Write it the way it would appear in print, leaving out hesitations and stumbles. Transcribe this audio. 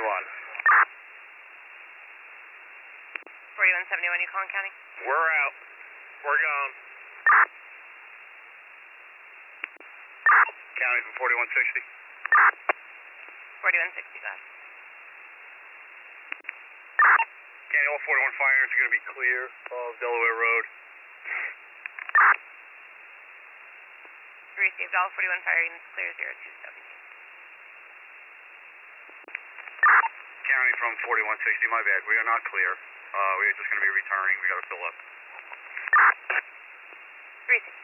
4171, you calling county? We're out. We're gone. County from 4160. 4160, go ahead. County, all 41 fire units are going to be clear of Delaware Road. Received all 41 fire units clear 0217. County from 4160, my bad. We are not clear. We're just going to be returning. We got to fill up. Received.